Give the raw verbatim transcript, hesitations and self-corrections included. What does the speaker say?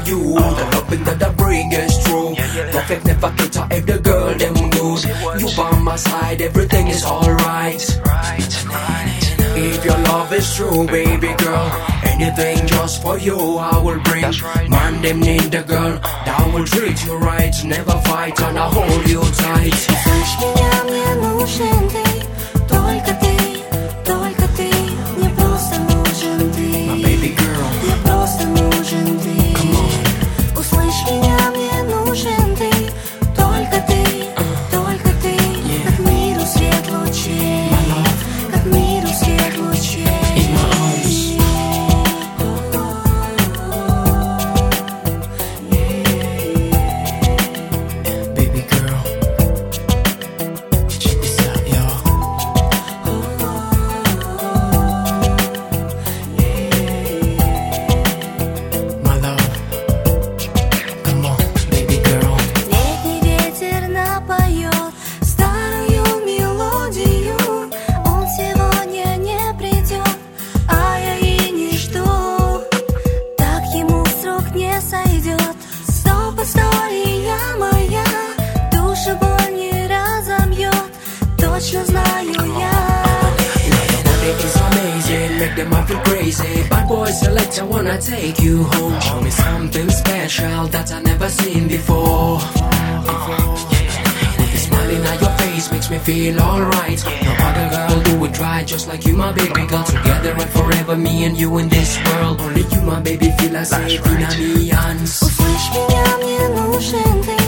you. The loving that I bring is true. Perfect, never cater if the girl them good. You by my side, everything is alright. If your love is true, baby girl, anything just for you I will bring. Man, them need the girl that will treat you right, never fight and I hold you tight. Слышь меня, мне нужен ты, только ты, только ты. Мне просто нужен ты, My baby girl, мне просто нужен ты. come on. Услышь меня, мне нужен ты, только ты, только ты. Как миру свет лучей, как миру свет лучей. In my arms. Baby girl, check this out, y'all. My love, come on, baby girl. Летний ветер напоет старую мелодию. Он сегодня не придет, а я и не жду. Так ему срок не сойдет. Стоп, история моя, душу боль не разомьет. Точно знаю я. It is amazing, make them all feel crazy. Bad boy select, I wanna take you home. Show me something special that I never seen before. The smiling on your face makes me feel alright. No other girl do it right, just like you, my baby girl. Together and forever, me and you in this world. Only you, my baby, feel like safe in my hands. Услышь меня, мне нужен ты,